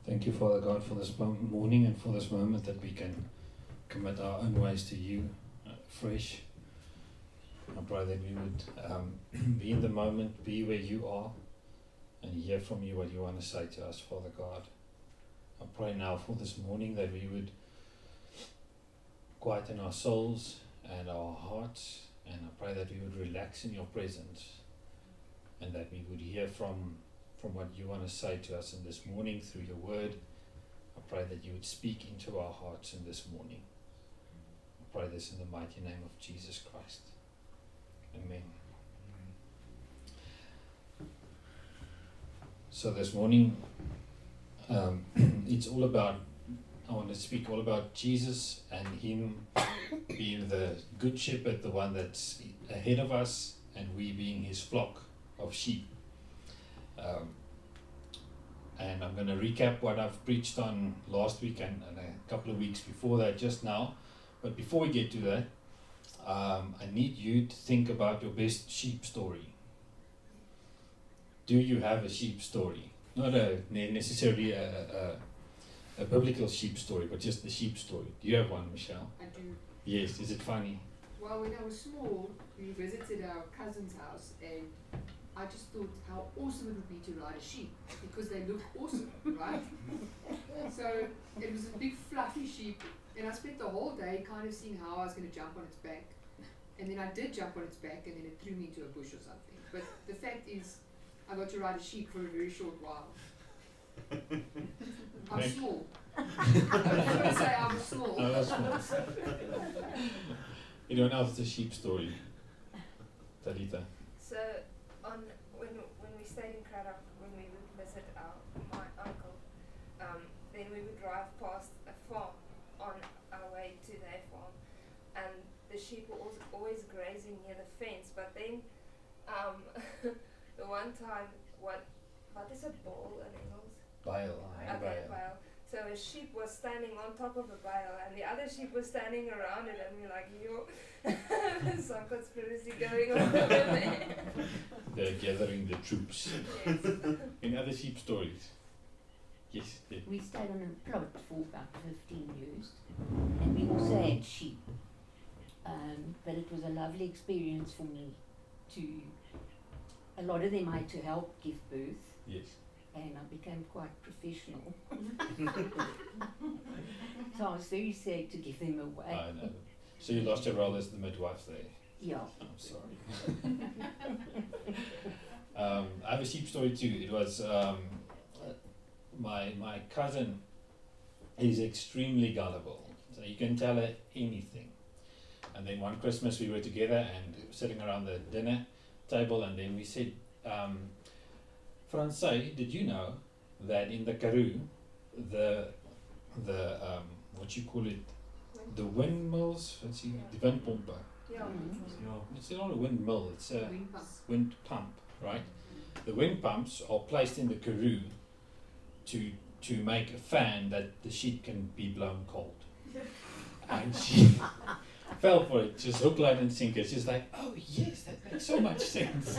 Thank you, Father God, for this morning and for this moment that we can commit our own ways to you fresh. I pray that we would be in the moment, be where you are, and hear from you what you want to say to us, Father God. I pray now for this morning that we would quieten our souls and our hearts, and I pray that we would relax in your presence, and that we would hear from what you want to say to us in this morning through your word. I pray that you would speak into our hearts in this morning. I pray this in the mighty name of Jesus Christ. Amen. So this morning, it's all about, I want to speak all about Jesus and him being the good shepherd, the one that's ahead of us, and we being his flock of sheep. And I'm going to recap what I've preached on last week and a couple of weeks before that just now. But before we get to that, I need you to think about your best sheep story. Do you have a sheep story? Not necessarily a biblical sheep story, but just the sheep story. Do you have one, Michelle? I do. Yes. Is it funny? Well, when I was small, we visited our cousin's house, and I just thought how awesome it would be to ride a sheep, because they look awesome, right? So it was a big fluffy sheep, and I spent the whole day kind of seeing how I was going to jump on its back. And then I did jump on its back, and then it threw me into a bush or something. But the fact is, I got to ride a sheep for a very short while. I'm small. I was going to say I was small. I was small. You don't know the sheep story, Talita. So, when we stayed in Cradock, when we would visit my uncle, then we would drive past a farm on our way to their farm, and the sheep were always grazing near the fence. But then, the one time, what is a bale in Engels? Bale. Okay, bale. So a sheep was standing on top of a bale, and the other sheep was standing around it, and we're like, yo, there's some conspiracy going on over there. They're gathering the troops. Yes. In other sheep stories. Yes. We stayed on a plot for about 15 years, and we also had sheep. But it was a lovely experience for me a lot of them I had to help give birth. Yes. And I became quite professional. So I was very sad to give them away. I know. So you lost your role as the midwife there. Yeah. I'm sorry. I have a sheep story too. It was my cousin is extremely gullible. So you can tell her anything. And then one Christmas we were together and sitting around the dinner table, and then we said, Francais, did you know that in the Karoo, the what you call it, the windmills, the windpompen. Yeah. It's not a windmill, it's a Wind pump. wind pump, right? The wind pumps are placed in the Karoo to make a fan that the sheep can be blown cold. And she fell for it, just hook, line and sinker. She's like, oh yes, that makes so much sense.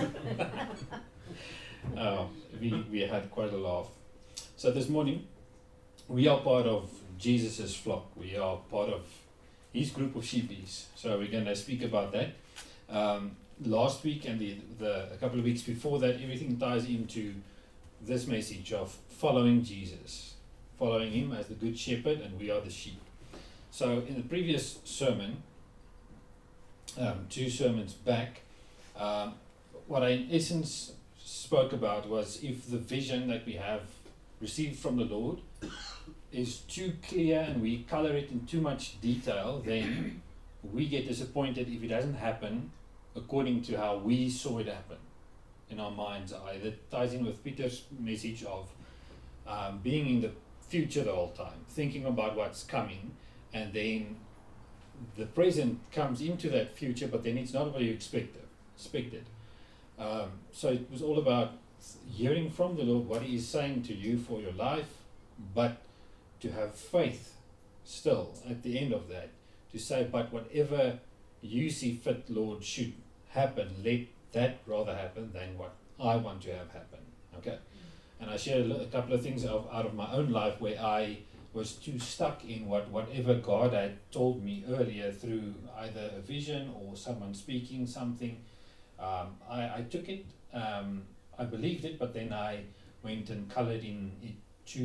We had quite a laugh. So this morning, we are part of Jesus's flock. We are part of his group of sheepies. So we're going to speak about that. Last week and a couple of weeks before that, everything ties into this message of following Jesus, following him as the good shepherd, and we are the sheep. So in the previous sermon, 2 sermons back, what I in essence spoke about was if the vision that we have received from the Lord is too clear and we color it in too much detail, then we get disappointed if it doesn't happen according to how we saw it happen in our mind's eye. That ties in with Peter's message of being in the future the whole time, thinking about what's coming, and then the present comes into that future, but then it's not what you expected. So it was all about hearing from the Lord what he is saying to you for your life, but to have faith still at the end of that, to say, but whatever you see fit, Lord, should happen, let that rather happen than what I want to have happen. Okay? And I share a couple of things out of my own life where I was too stuck in whatever God had told me earlier through either a vision or someone speaking something. I took it, I believed it, but then I went and coloured in it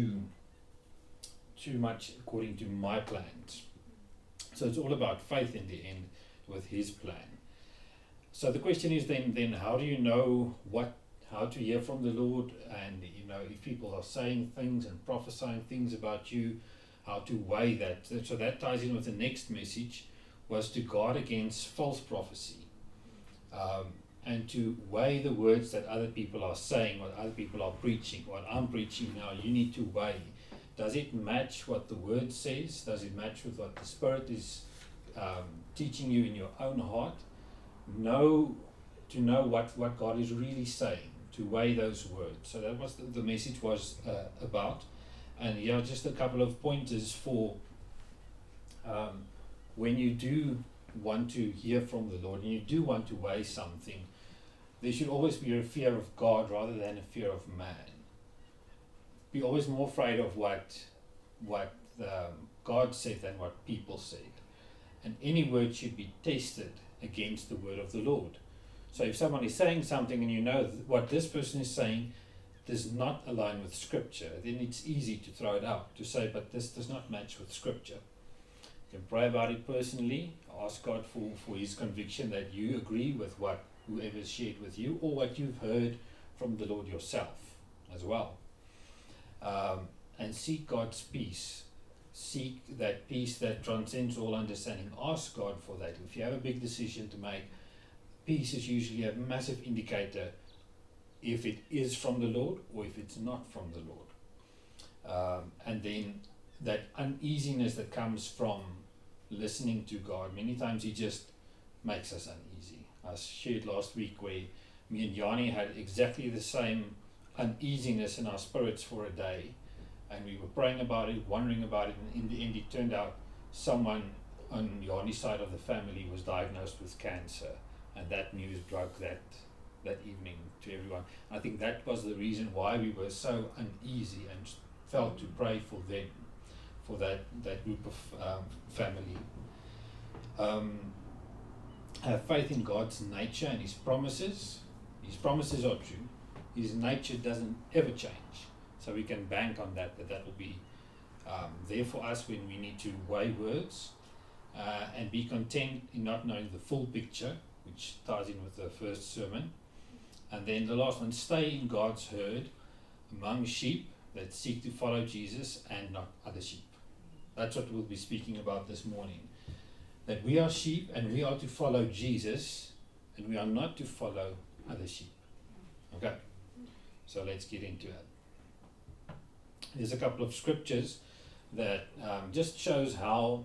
too much according to my plans. So it's all about faith in the end with His plan. So the question is then how do you know how to hear from the Lord, and if people are saying things and prophesying things about you, how to weigh that. So that ties in with the next message, was to guard against false prophecy, and to weigh the words that other people are saying, what other people are preaching, what I'm preaching now. You need to weigh. Does it match what the Word says? Does it match with what the Spirit is teaching you in your own heart? To know what God is really saying, to weigh those words. So that was the message was about. And here are just a couple of pointers for when you do want to hear from the Lord and you do want to weigh something, there should always be a fear of God rather than a fear of man. Be always more afraid of what God said than what people said. And any word should be tested against the word of the Lord. So if someone is saying something and you know what this person is saying does not align with Scripture, then it's easy to throw it out, to say, but this does not match with Scripture. You can pray about it personally, ask God for His conviction that you agree with what whoever shared with you or what you've heard from the Lord yourself as well. And seek God's peace. Seek that peace that transcends all understanding. Ask God for that. If you have a big decision to make, peace is usually a massive indicator if it is from the Lord or if it's not from the Lord. And then that uneasiness that comes from listening to God, many times He just makes us uneasy. I shared last week where me and Yanni had exactly the same uneasiness in our spirits for a day, and we were praying about it, wondering about it, and in the end it turned out someone on Yanni's side of the family was diagnosed with cancer, and that news broke that evening to everyone. I think that was the reason why we were so uneasy and felt to pray for them, for that group of family. Have faith in God's nature and His promises. His promises are true. His nature doesn't ever change. So we can bank on that will be there for us when we need to weigh words, and be content in not knowing the full picture, which ties in with the first sermon. And then the last one, stay in God's herd among sheep that seek to follow Jesus and not other sheep. That's what we'll be speaking about this morning. That we are sheep and we are to follow Jesus, and we are not to follow other sheep. Okay, so let's get into it. There's a couple of scriptures that just shows how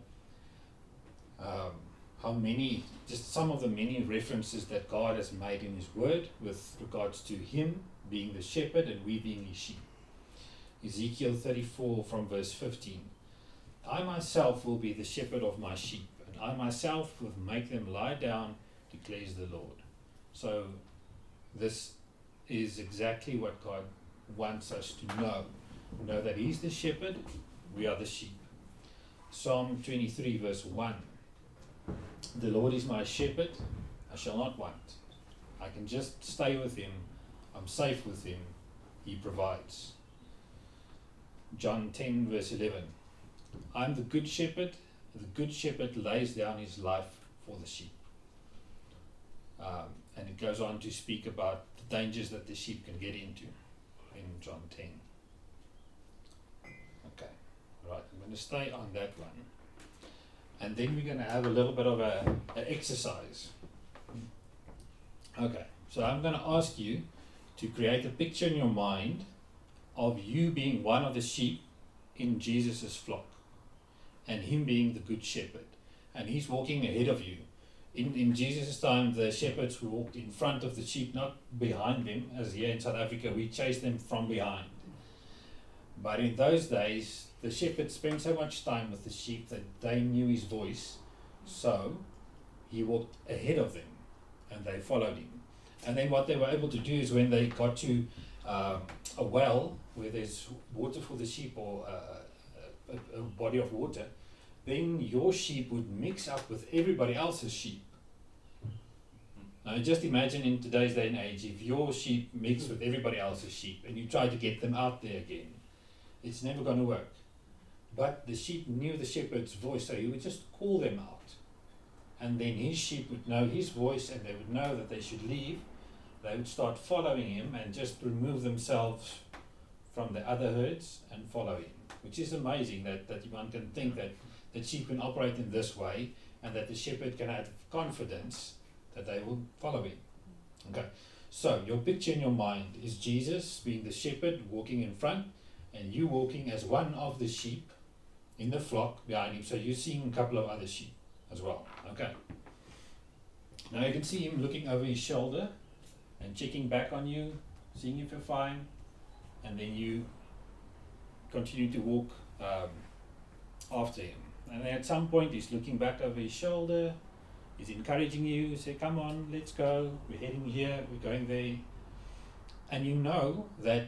many, just some of the many references that God has made in His Word with regards to Him being the shepherd and we being His sheep. Ezekiel 34 from verse 15. I myself will be the shepherd of my sheep, and I myself will make them lie down, declares the Lord. So this is exactly what God wants us to know. Know that He's the shepherd, we are the sheep. Psalm 23 verse 1. The Lord is my shepherd, I shall not want. I can just stay with Him, I'm safe with Him, He provides. John 10 verse 11. I'm the good shepherd lays down his life for the sheep. And it goes on to speak about the dangers that the sheep can get into in John 10. Okay, right, I'm going to stay on that one. And then we're going to have a little bit of an exercise. Okay, so I'm going to ask you to create a picture in your mind of you being one of the sheep in Jesus' flock, and Him being the good shepherd, and He's walking ahead of you. In Jesus' time, the shepherds walked in front of the sheep, not behind them, as here in South Africa we chase them from behind. But in those days, the shepherds spent so much time with the sheep that they knew His voice, so He walked ahead of them and they followed Him. And then what they were able to do is when they got to a well where there's water for the sheep or a body of water, then your sheep would mix up with everybody else's sheep. Now just imagine in today's day and age, if your sheep mix with everybody else's sheep and you try to get them out there again, it's never going to work. But the sheep knew the shepherd's voice, so he would just call them out. And then his sheep would know his voice and they would know that they should leave. They would start following him and just remove themselves from the other herds and follow him. Which is amazing that one can think that sheep can operate in this way and that the shepherd can have confidence that they will follow him. Okay, so your picture in your mind is Jesus being the shepherd walking in front and you walking as one of the sheep in the flock behind him. So you're seeing a couple of other sheep as well. Okay, now you can see him looking over his shoulder and checking back on you, seeing if you're fine, and then you continue to walk after him. And then at some point he's looking back over his shoulder, he's encouraging you, say, come on, let's go, we're heading here, we're going there. And you know that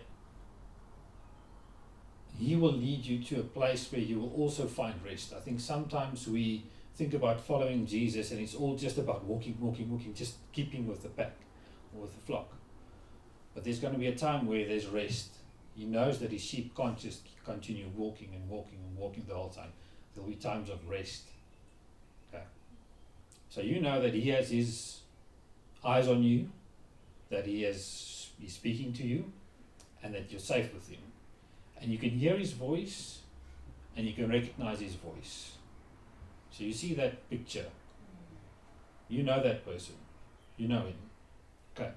he will lead you to a place where you will also find rest. I think sometimes we think about following Jesus and it's all just about walking, just keeping with the pack or with the flock. But there's going to be a time where there's rest. He knows that his sheep can't just continue walking the whole time. There'll be times of rest. Okay. So you know that he has his eyes on you, that he's speaking to you, and that you're safe with him. And you can hear his voice, and you can recognize his voice. So you see that picture. You know that person. You know him. Okay.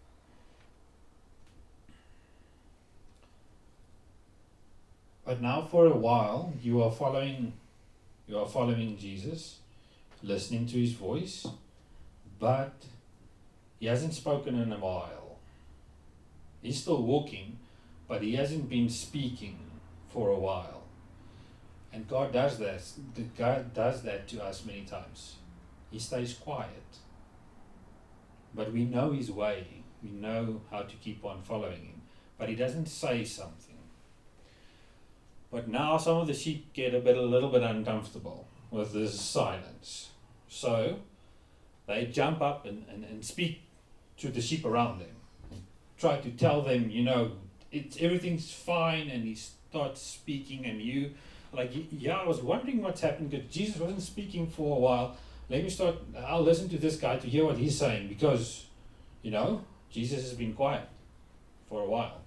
But now for a while you are following Jesus, listening to his voice, but he hasn't spoken in a while. He's still walking, but he hasn't been speaking for a while. And God does that. God does that to us many times. He stays quiet. But we know his way. We know how to keep on following him. But he doesn't say something. But now some of the sheep get a little bit uncomfortable with this silence. So they jump up and speak to the sheep around them. And try to tell them, everything's fine, and he starts speaking and you, I was wondering what's happened because Jesus wasn't speaking for a while. I'll listen to this guy to hear what he's saying because, Jesus has been quiet for a while.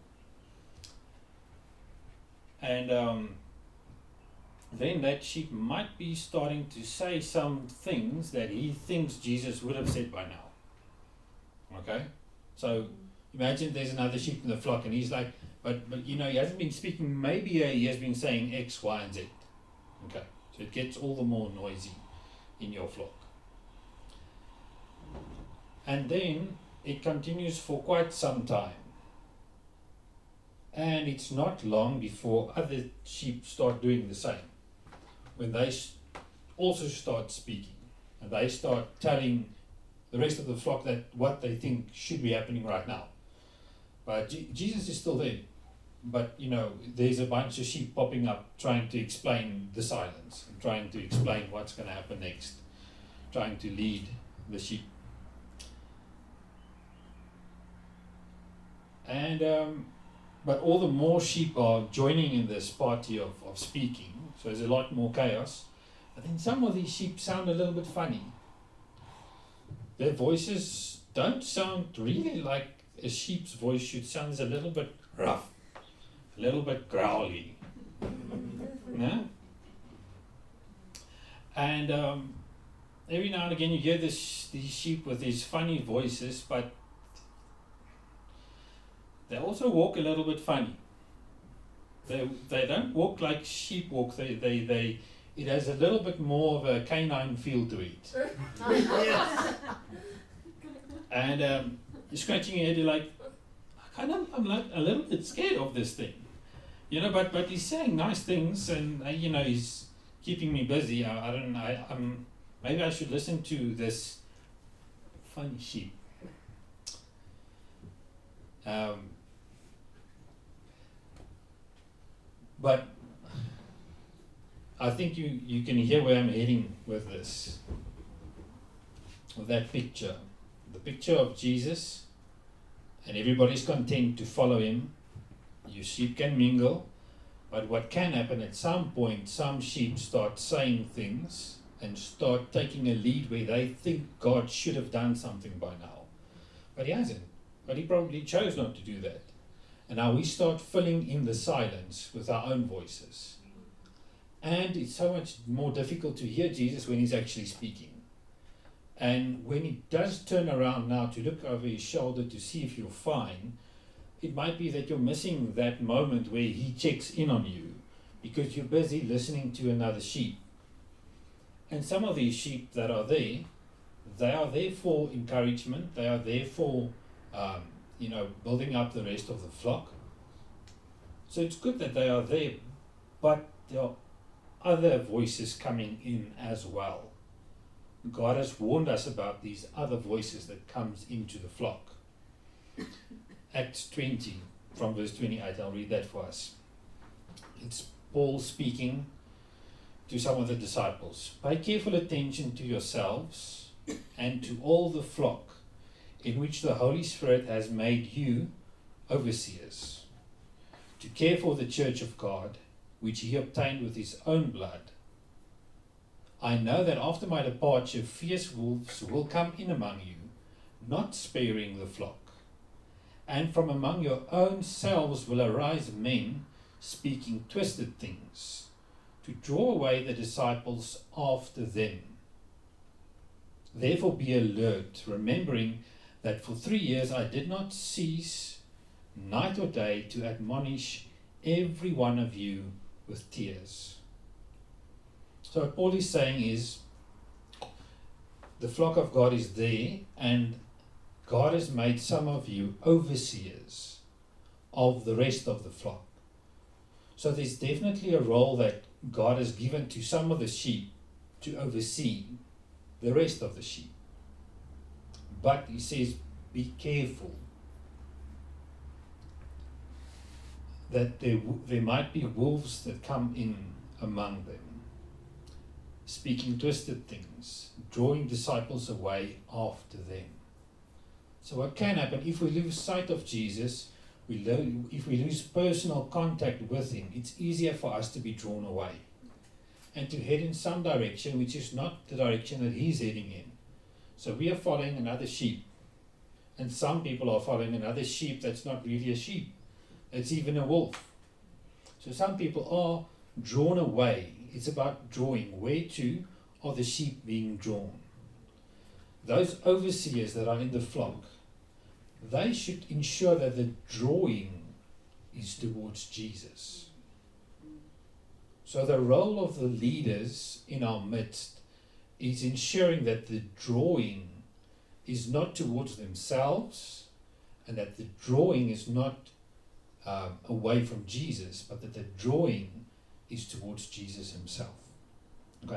And then that sheep might be starting to say some things that he thinks Jesus would have said by now. Okay? So imagine there's another sheep in the flock and he's like, but he hasn't been speaking. Maybe he has been saying X, Y, and Z. Okay? So it gets all the more noisy in your flock. And then it continues for quite some time. And it's not long before other sheep start doing the same. When they also start speaking. And they start telling the rest of the flock that what they think should be happening right now. But Jesus is still there. But, there's a bunch of sheep popping up trying to explain the silence. And trying to explain what's going to happen next. Trying to lead the sheep. And but all the more sheep are joining in this party of speaking, so there's a lot more chaos. But then some of these sheep sound a little bit funny. Their voices don't sound really like a sheep's voice should sound. It's a little bit rough, a little bit growly. Yeah? And every now and again you hear these sheep with these funny voices, but they also walk a little bit funny. They don't walk like sheep walk. It has a little bit more of a canine feel to it. And you're scratching your head. You're like, I'm like a little bit scared of this thing, But he's saying nice things, and he's keeping me busy. Maybe I should listen to this funny sheep. But I think you can hear where I'm heading with this. With that picture. The picture of Jesus, and everybody's content to follow him. Your sheep can mingle, but what can happen at some point, some sheep start saying things and start taking a lead where they think God should have done something by now. But he hasn't. But he probably chose not to do that. And now we start filling in the silence with our own voices. And it's so much more difficult to hear Jesus when he's actually speaking. And when he does turn around now to look over his shoulder to see if you're fine, it might be that you're missing that moment where he checks in on you because you're busy listening to another sheep. And some of these sheep that are there, they are there for encouragement, they are there for building up the rest of the flock. So it's good that they are there, but there are other voices coming in as well. God has warned us about these other voices that comes into the flock. Acts 20 from verse 28, I'll read that for us. It's Paul speaking to some of the disciples. Pay careful attention to yourselves and to all the flock in which the Holy Spirit has made you overseers, to care for the church of God, which he obtained with his own blood. I know that after my departure, fierce wolves will come in among you, not sparing the flock. And from among your own selves will arise men speaking twisted things, to draw away the disciples after them. Therefore be alert, remembering that for 3 years I did not cease night or day to admonish every one of you with tears. So what Paul is saying is, the flock of God is there, and God has made some of you overseers of the rest of the flock. So there's definitely a role that God has given to some of the sheep to oversee the rest of the sheep. But he says, be careful that there might be wolves that come in among them, speaking twisted things, drawing disciples away after them. So what can happen if we lose sight of Jesus, if we lose personal contact with him, it's easier for us to be drawn away and to head in some direction which is not the direction that he's heading in. So we are following another sheep, and some people are following another sheep that's not really a sheep. It's even a wolf. So some people are drawn away. It's about drawing. Where to are the sheep being drawn? Those overseers that are in the flock, they should ensure that the drawing is towards Jesus. So the role of the leaders in our midst is ensuring that the drawing is not towards themselves, and that the drawing is not away from Jesus, but that the drawing is towards Jesus himself. Okay.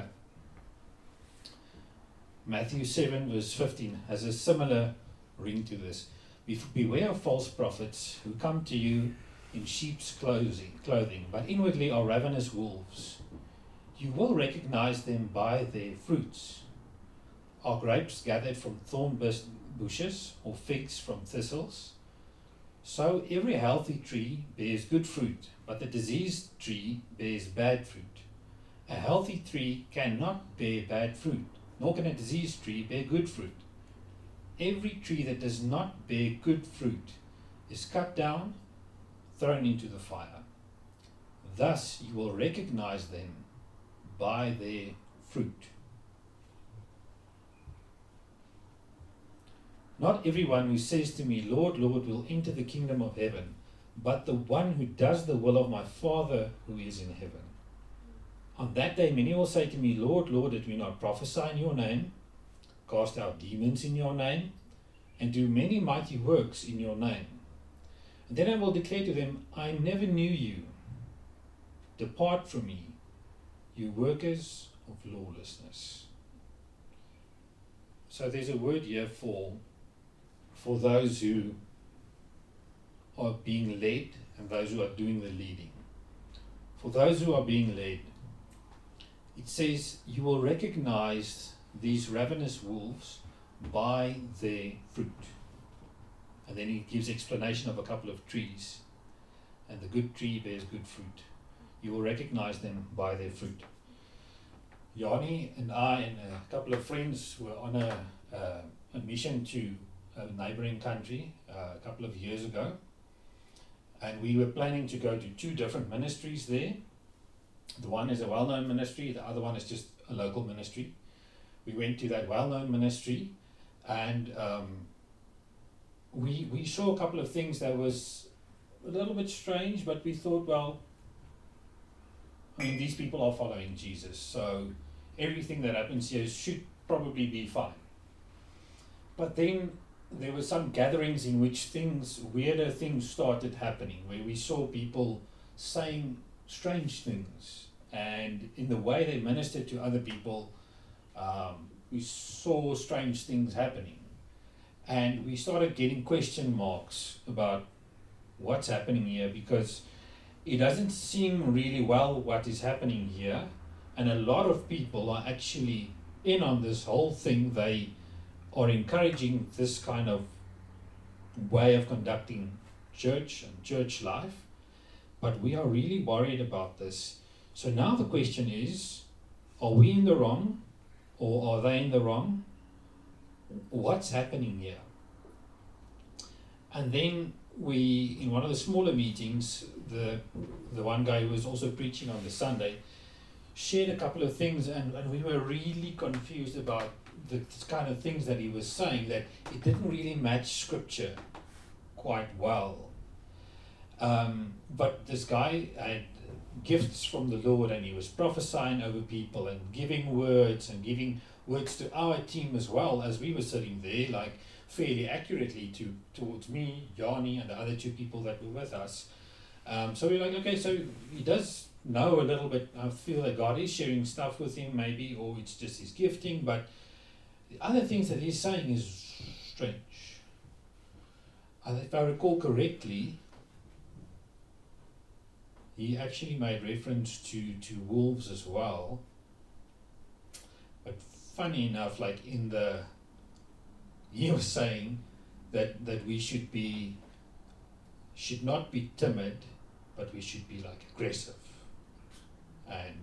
Matthew 7 verse 15 has a similar ring to this. Beware of false prophets who come to you in sheep's clothing, but inwardly are ravenous wolves. You will recognize them by their fruits. Are grapes gathered from thorn bushes, or figs from thistles? So every healthy tree bears good fruit, but the diseased tree bears bad fruit. A healthy tree cannot bear bad fruit, nor can a diseased tree bear good fruit. Every tree that does not bear good fruit is cut down, thrown into the fire. Thus you will recognize them by their fruit. Not everyone who says to me, Lord, Lord, will enter the kingdom of heaven, but the one who does the will of my Father who is in heaven. On that day many will say to me, Lord, Lord, did we not prophesy in your name, cast out demons in your name, and do many mighty works in your name? And then I will declare to them, I never knew you. Depart from me, you workers of lawlessness. So there's a word here for those who are being led and those who are doing the leading. for those who are being led, it says, you will recognize these ravenous wolves by their fruit. And then he gives explanation of a couple of trees. And the good tree bears good fruit. You will recognize them by their fruit. Yanni and I and a couple of friends were on a mission to a neighboring country a couple of years ago. And we were planning to go to 2 different ministries there. The one is a well-known ministry, the other one is just a local ministry. We went to that well-known ministry, and we saw a couple of things that was a little bit strange, but we thought, well, I mean, these people are following Jesus, so everything that happens here should probably be fine. But then there were some gatherings in which weirder things started happening, where we saw people saying strange things, and in the way they ministered to other people, we saw strange things happening, and we started getting question marks about what's happening here, because it doesn't seem really well what is happening here, and a lot of people are actually in on this whole thing. They are encouraging this kind of way of conducting church and church life, but we are really worried about this. So now the question is, are we in the wrong, or are they in the wrong? What's happening here? And then we, in one of the smaller meetings, the one guy who was also preaching on the Sunday shared a couple of things, and we were really confused about the kind of things that he was saying, that it didn't really match scripture quite well. But this guy had gifts from the Lord, and he was prophesying over people and giving words to our team as well, as we were sitting there, like fairly accurately towards me, Yanni, and the other 2 people that were with us. So we're like, okay, so he does know a little bit. I feel that God is sharing stuff with him, maybe, or it's just his gifting, but the other things that he's saying is strange. If I recall correctly, he actually made reference to wolves as well. But funny enough, like he was saying that we should not be timid, but we should be like aggressive. And,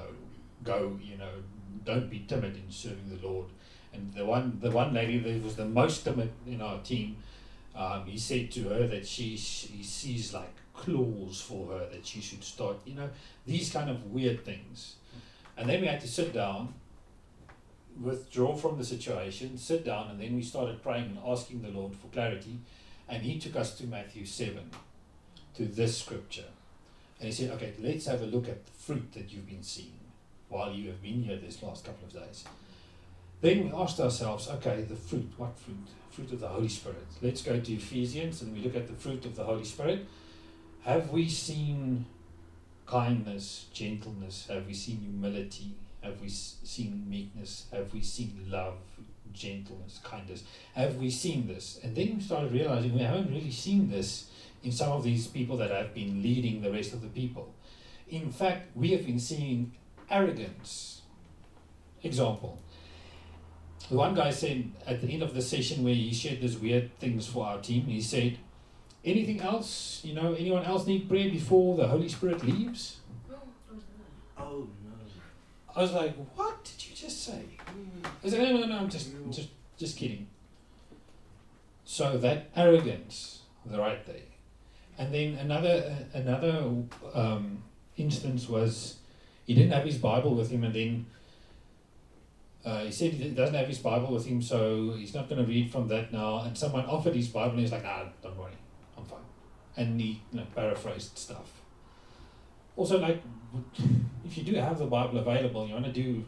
don't be timid in serving the Lord. And the one lady that was the most timid in our team, he said to her that he sees like claws for her, that she should start, these kind of weird things. And then we had to sit down, withdraw from the situation, sit down, and then we started praying and asking the Lord for clarity. And he took us to Matthew 7, to this scripture. And he said, okay, let's have a look at the fruit that you've been seeing while you have been here this last couple of days. Then we asked ourselves, okay, the fruit, what fruit? Fruit of the Holy Spirit. Let's go to Ephesians and we look at the fruit of the Holy Spirit. Have we seen kindness, gentleness? Have we seen humility? Have we seen meekness? Have we seen love, gentleness, kindness? Have we seen this? And then we started realizing we haven't really seen this in some of these people that have been leading the rest of the people. In fact, we have been seeing arrogance. Example. The one guy said at the end of the session where he shared these weird things for our team, he said, anything else? Anyone else need prayer before the Holy Spirit leaves? Oh, no. I was like, what did you just say? I was like, no, I'm just kidding. So that arrogance, the right there. And then another instance was, he didn't have his Bible with him, and then he said he doesn't have his Bible with him, so he's not going to read from that now. And someone offered his Bible, and he's like, nah, don't worry, I'm fine. And he paraphrased stuff. Also, like, if you do have the Bible available, you want to do,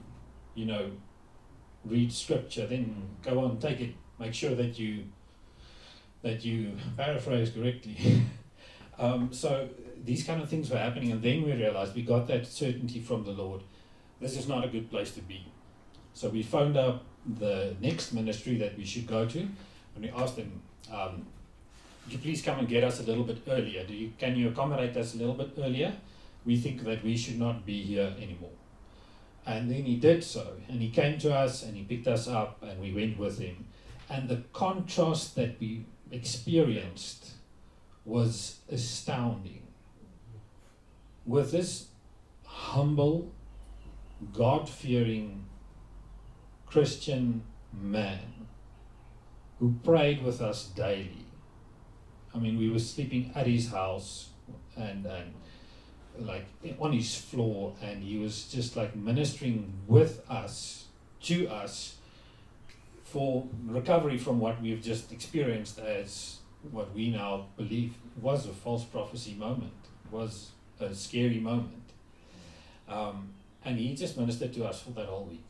read scripture, then go on, take it. Make sure that you paraphrase correctly. So these kind of things were happening, and then we realized we got that certainty from the Lord. This is not a good place to be. So we phoned up the next ministry that we should go to, and we asked them, could you please come and get us a little bit earlier? Can you accommodate us a little bit earlier? we think that we should not be here anymore. And then he did so, and he came to us and he picked us up and we went with him. And the contrast that we experienced was astounding. With this humble, God-fearing Christian man who prayed with us daily. I mean, we were sleeping at his house and like on his floor, and he was just like ministering with us, to us, for recovery from what we've just experienced as what we now believe was a false prophecy moment, was a scary moment. And he just ministered to us for that whole week.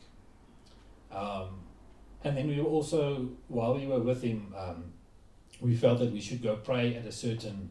And then we were also, while we were with him, we felt that we should go pray at a certain,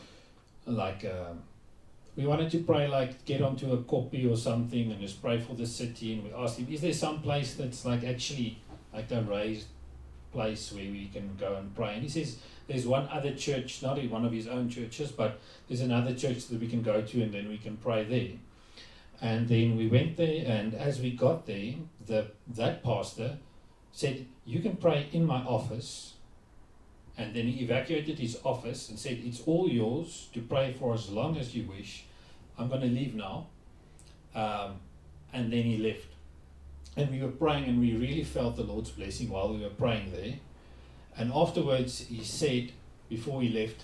we wanted to pray, like get onto a copy or something and just pray for the city. And we asked him, is there some place that's like actually like a raised place where we can go and pray? And he says there's one other church, not in one of his own churches, but there's another church that we can go to and then we can pray there. And then we went there, and as we got there, that pastor said, you can pray in my office. And then he evacuated his office and said, it's all yours to pray for as long as you wish. I'm going to leave now. And then he left. And we were praying, and we really felt the Lord's blessing while we were praying there. And afterwards, he said, before he left,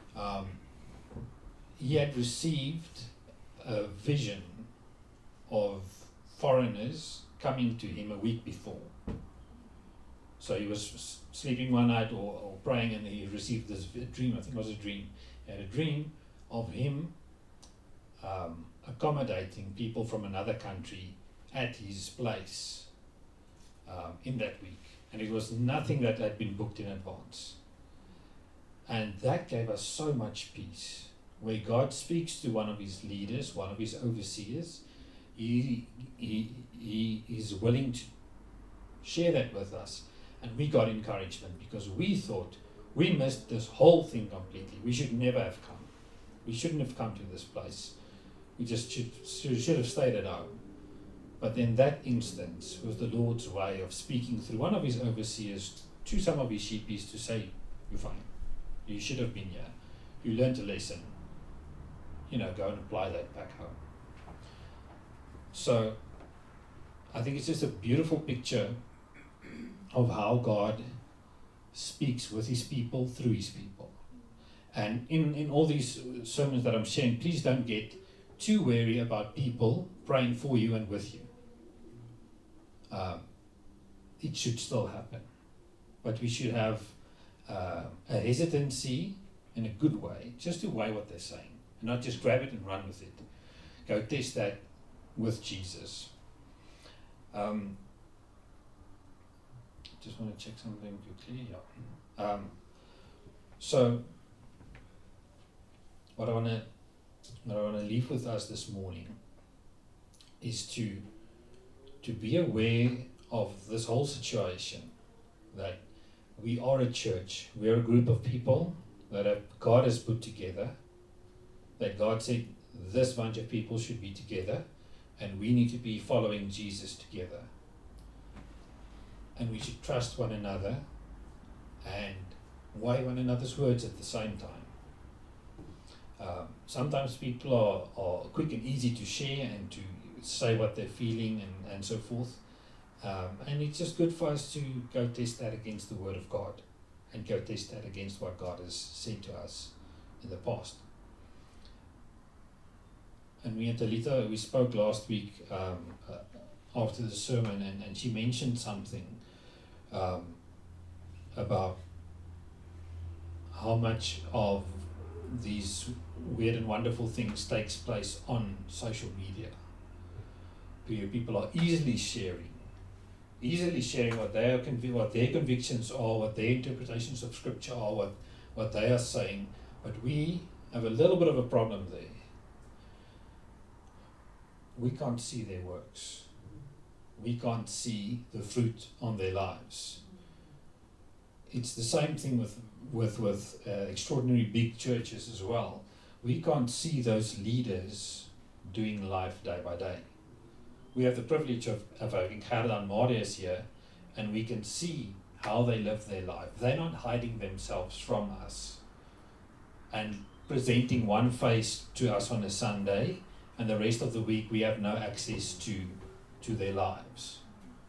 he had received a vision of foreigners coming to him a week before. So he was sleeping one night or praying, and he received this dream. I think it was a dream. He had a dream of him accommodating people from another country at his place in that week. And it was nothing that had been booked in advance. And that gave us so much peace. Where God speaks to one of his leaders, one of his overseers, he is willing to share that with us. And we got encouragement because we thought we missed this whole thing completely. We should never have come. We shouldn't have come to this place. We just should have stayed at home. But then that instance was the Lord's way of speaking through one of his overseers to some of his sheepies to say, you're fine. You should have been here. You learned a lesson. Go and apply that back home. So I think it's just a beautiful picture of how God speaks with his people through his people. And in all these sermons that I'm sharing, please don't get too wary about people praying for you and with you. It should still happen. But we should have a hesitancy in a good way, just to weigh what they're saying, and not just grab it and run with it. Go test that with Jesus. Just want to check something quickly. Yeah. So what I want to leave with us this morning is to be aware of this whole situation, that we are a church. We're a group of people that God has put together, that God said this bunch of people should be together, and we need to be following Jesus together. And we should trust one another and weigh one another's words at the same time. Sometimes people are quick and easy to share and to say what they're feeling and so forth. And it's just good for us to go test that against the Word of God and go test that against what God has said to us in the past. And me and Talita, we spoke last week after the sermon, and she mentioned something about how much of these weird and wonderful things takes place on social media, where people are easily sharing what their convictions are, what their interpretations of Scripture are, what they are saying. But we have a little bit of a problem there. We can't see their works. We can't see the fruit on their lives. It's the same thing with extraordinary big churches as well. We can't see those leaders doing life day by day. We have the privilege of having Gerda and Marius here, and we can see how they live their life. They're not hiding themselves from us and presenting one face to us on a Sunday, and the rest of the week we have no access to their lives.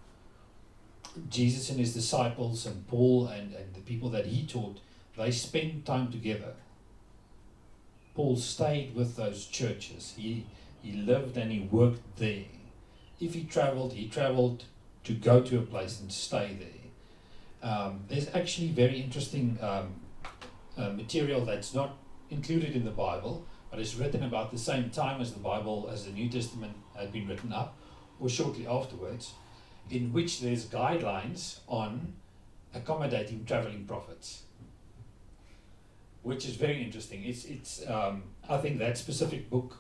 Jesus and his disciples and Paul and the people that he taught, they spent time together. Paul stayed with those churches. He lived and he worked there. If he traveled to go to a place and stay there. There's actually very interesting material that's not included in the Bible, but it's written about the same time as the Bible, as the New Testament had been written up, or shortly afterwards, in which there's guidelines on accommodating traveling prophets, which is very interesting. It's I think that specific book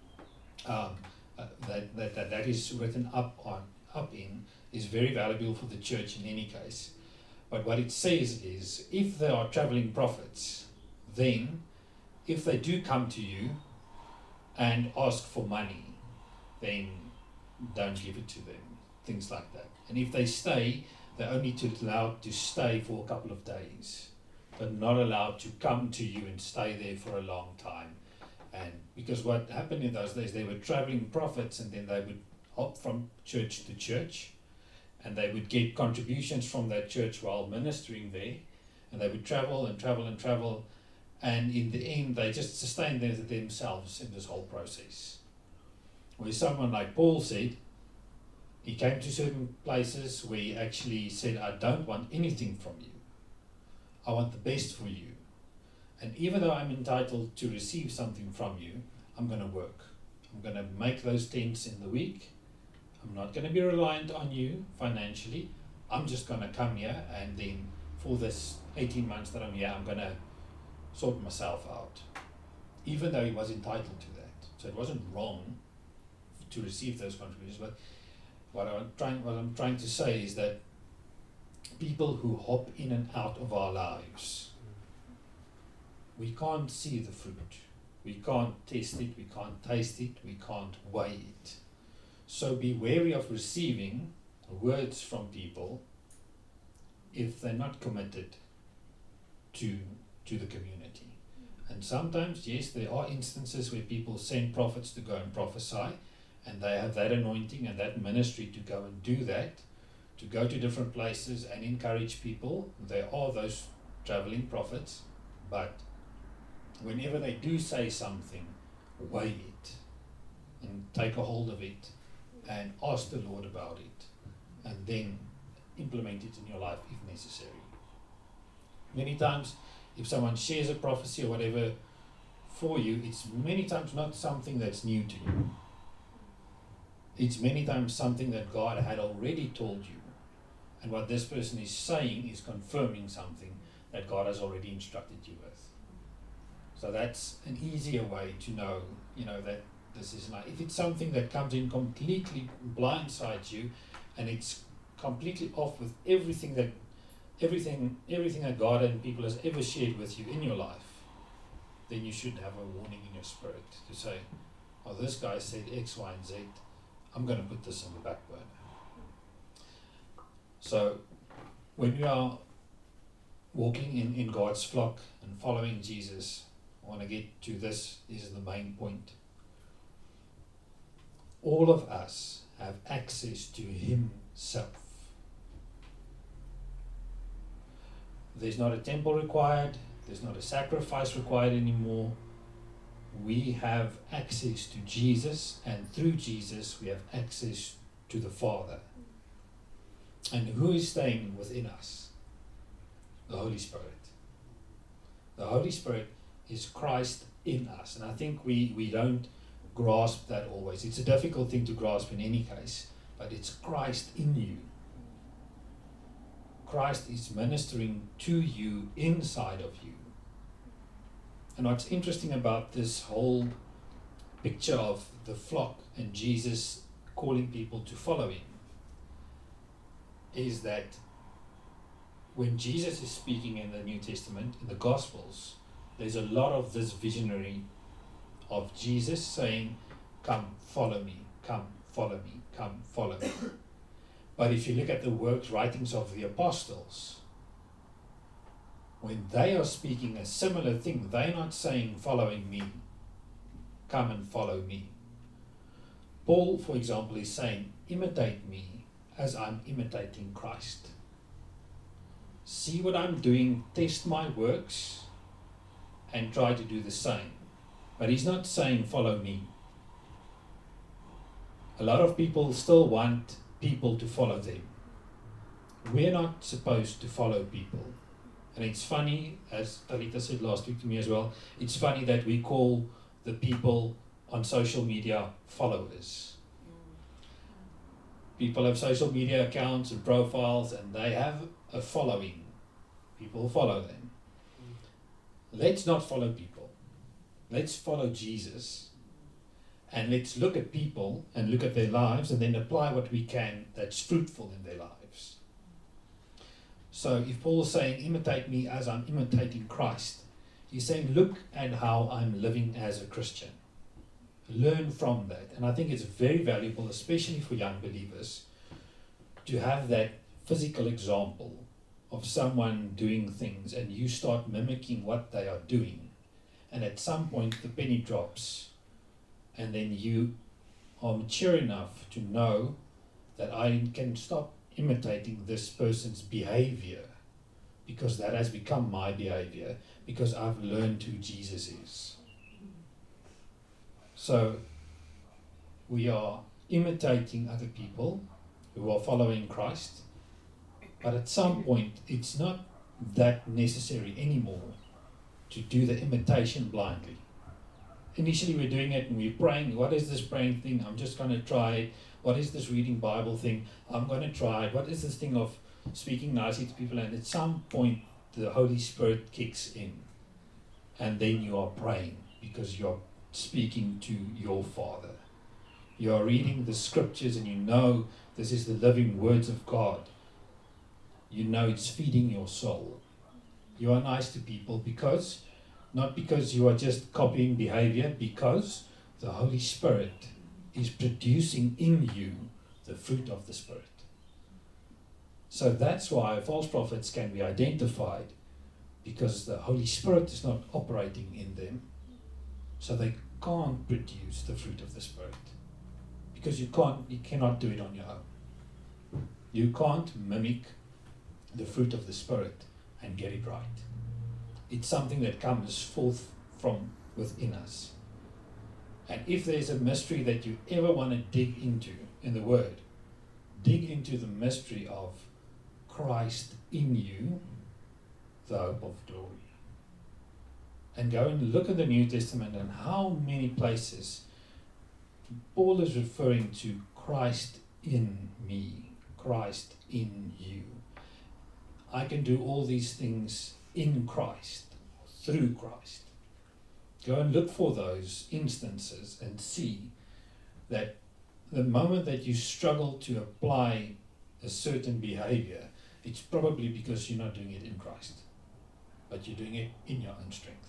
that is written up in is very valuable for the church in any case. But what it says is, if there are traveling prophets, then if they do come to you and ask for money, then don't give it to them. Things like that. And if they stay, they're only allowed to stay for a couple of days, but not allowed to come to you and stay there for a long time. And because what happened in those days, they were traveling prophets, and then they would hop from church to church, and they would get contributions from that church while ministering there, and they would travel and travel and travel, and in the end they just sustained themselves in this whole process. Where someone like Paul said, he came to certain places where he actually said, I don't want anything from you. I want the best for you. And even though I'm entitled to receive something from you, I'm going to work. I'm going to make those tents in the week. I'm not going to be reliant on you financially. I'm just going to come here, and then for this 18 months that I'm here, I'm going to sort myself out. Even though he was entitled to that. So it wasn't wrong to receive those contributions, but what I'm trying to say is that people who hop in and out of our lives, we can't see the fruit. We can't test it, we can't taste it, we can't weigh it. So be wary of receiving words from people if they're not committed to the community. And sometimes, yes, there are instances where people send prophets to go and prophesy, and they have that anointing and that ministry to go and do that, to go to different places and encourage people. There are those traveling prophets, but whenever they do say something, weigh it and take a hold of it and ask the Lord about it, and then implement it in your life if necessary. Many times, if someone shares a prophecy or whatever for you, it's many times not something that's new to you. It's many times something that God had already told you. And what this person is saying is confirming something that God has already instructed you with. So that's an easier way to know, that this is not. If it's something that comes in completely blindsides you, and it's completely off with everything that God and people has ever shared with you in your life, then you should have a warning in your spirit to say, oh, this guy said X, Y, and Z. I'm going to put this on the back burner. So when we are walking in God's flock and following Jesus, I want to get to this. This is the main point. All of us have access to Himself. There's not a temple required. There's not a sacrifice required anymore. We have access to Jesus, and through Jesus we have access to the Father. And who is staying within us? The Holy Spirit. The Holy Spirit is Christ in us, and I think we don't grasp that always. It's a difficult thing to grasp in any case, but it's Christ in you. Christ is ministering to you inside of you. And what's interesting about this whole picture of the flock and Jesus calling people to follow Him is that when Jesus is speaking in the New Testament, in the Gospels, there's a lot of this visionary of Jesus saying, come follow me, come follow me, come follow me. But if you look at the writings of the apostles, when they are speaking a similar thing, they're not saying following me, come and follow me. Paul, for example, is saying, imitate me as I'm imitating Christ. See what I'm doing, test my works, and try to do the same. But he's not saying follow me. A lot of people still want people to follow them. We're not supposed to follow people. And it's funny, as Talita said last week to me as well, it's funny that we call the people on social media followers. People have social media accounts and profiles, and they have a following. People follow them. Let's not follow people. Let's follow Jesus. And let's look at people and look at their lives and then apply what we can that's fruitful in their lives. So if Paul is saying, imitate me as I'm imitating Christ, he's saying, look at how I'm living as a Christian. Learn from that. And I think it's very valuable, especially for young believers, to have that physical example of someone doing things and you start mimicking what they are doing. And at some point the penny drops. And then you are mature enough to know that I can stop imitating this person's behavior because that has become my behavior because I've learned who Jesus is. So we are imitating other people who are following Christ, but at some point it's not that necessary anymore to do the imitation blindly. Initially we're doing it and we're praying, what is this praying thing? I'm just going to try it. What is this reading Bible thing? I'm going to try it. What is this thing of speaking nicely to people? And at some point the Holy Spirit kicks in and then you are praying because you're speaking to your Father. You are reading the scriptures and you know this is the living words of God. You know it's feeding your soul. You are nice to people because not because you are just copying behavior, because the Holy Spirit is producing in you the fruit of the Spirit. So that's why false prophets can be identified, because the Holy Spirit is not operating in them, so they can't produce the fruit of the Spirit. Because you cannot do it on your own. You can't mimic the fruit of the Spirit and get it right. It's something that comes forth from within us. And if there's a mystery that you ever want to dig into in the Word, dig into the mystery of Christ in you, the hope of glory. And go and look at the New Testament and how many places Paul is referring to Christ in me, Christ in you. I can do all these things in Christ, through Christ. Go and look for those instances and see that the moment that you struggle to apply a certain behavior, it's probably because you're not doing it in Christ, but you're doing it in your own strength.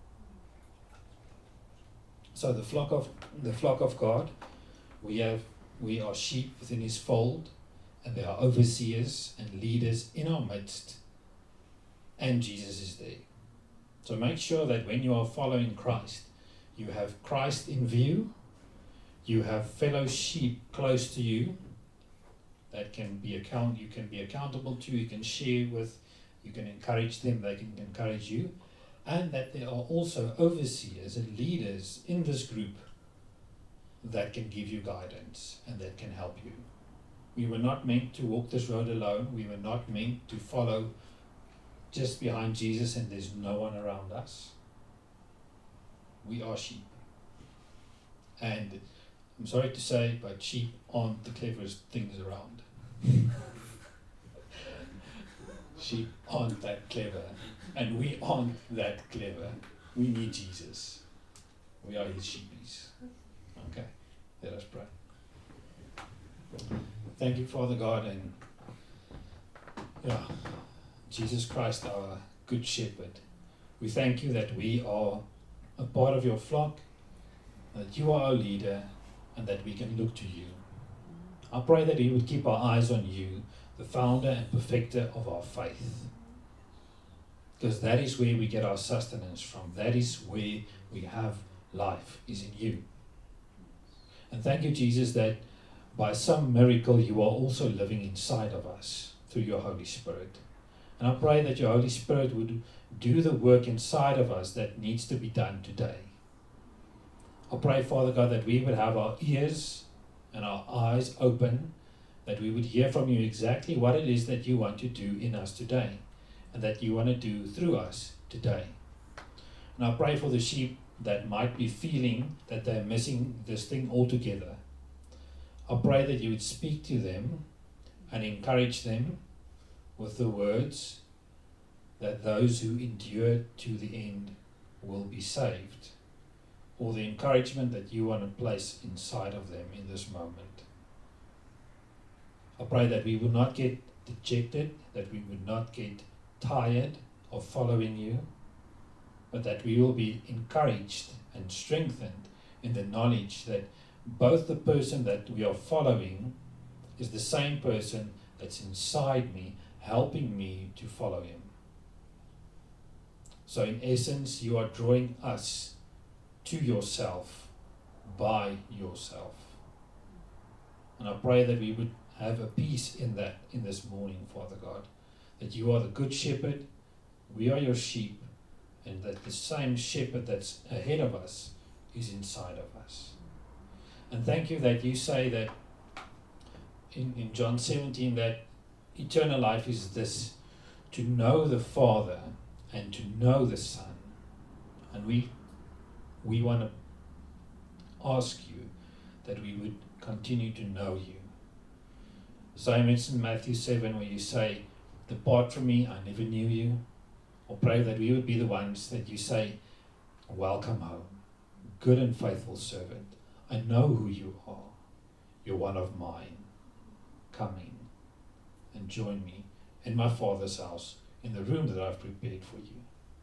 So the flock of God, we are sheep within His fold, and there are overseers and leaders in our midst, and Jesus is there. So make sure that when you are following Christ, you have Christ in view, you have fellow sheep close to you that you can be accountable to, you can share with, you can encourage them, they can encourage you, and that there are also overseers and leaders in this group that can give you guidance and that can help you. We were not meant to walk this road alone. We were not meant to follow just behind Jesus and there's no one around us. We are sheep. And I'm sorry to say, but sheep aren't the cleverest things around. Sheep aren't that clever. And we aren't that clever. We need Jesus. We are His sheepies. Okay, let us pray. Thank you, Father God, and Jesus Christ, our good shepherd. We thank you that we are a part of your flock, that you are our leader, and that we can look to you. I pray that we would keep our eyes on you, the founder and perfecter of our faith. Because that is where we get our sustenance from. That is where we have life, is in you. And thank you, Jesus, that by some miracle you are also living inside of us through your Holy Spirit. And I pray that your Holy Spirit would do the work inside of us that needs to be done today. I pray, Father God, that we would have our ears and our eyes open, that we would hear from you exactly what it is that you want to do in us today, and that you want to do through us today. And I pray for the sheep that might be feeling that they're missing this thing altogether. I pray that you would speak to them and encourage them with the words that those who endure to the end will be saved, or the encouragement that you want to place inside of them in this moment. I pray that we would not get dejected, that we would not get tired of following you, but that we will be encouraged and strengthened in the knowledge that both the person that we are following is the same person that's inside me, helping me to follow him. So in essence, you are drawing us to yourself by yourself. And I pray that we would have a peace in that in this morning, Father God, that you are the good shepherd, we are your sheep, and that the same shepherd that's ahead of us is inside of us. And thank you that you say that in John 17 that eternal life is this, to know the Father and to know the Son. And we want to ask you that we would continue to know you. Same as in Matthew 7 where you say, depart from me, I never knew you. Or pray that we would be the ones that you say, welcome home, good and faithful servant. I know who you are. You're one of mine. Come in and join me in my Father's house, in the room that I've prepared for you.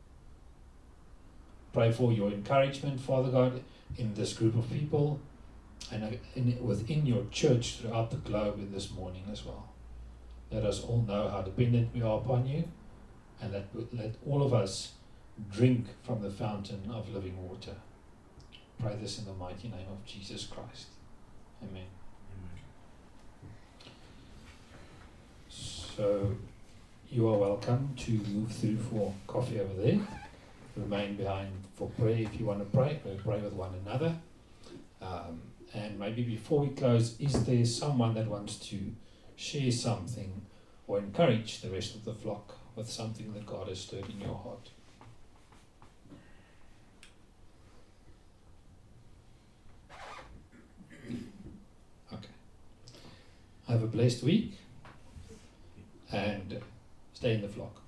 Pray for your encouragement, Father God, in this group of people and within your church throughout the globe in this morning as well. Let us all know how dependent we are upon you, and let all of us drink from the fountain of living water. Pray this in the mighty name of Jesus Christ. Amen. So you are welcome to move through for coffee over there. Remain behind for prayer if you want to pray. We'll pray with one another. And maybe before we close, is there someone that wants to share something or encourage the rest of the flock with something that God has stirred in your heart? Okay. Have a blessed week and stay in the flock.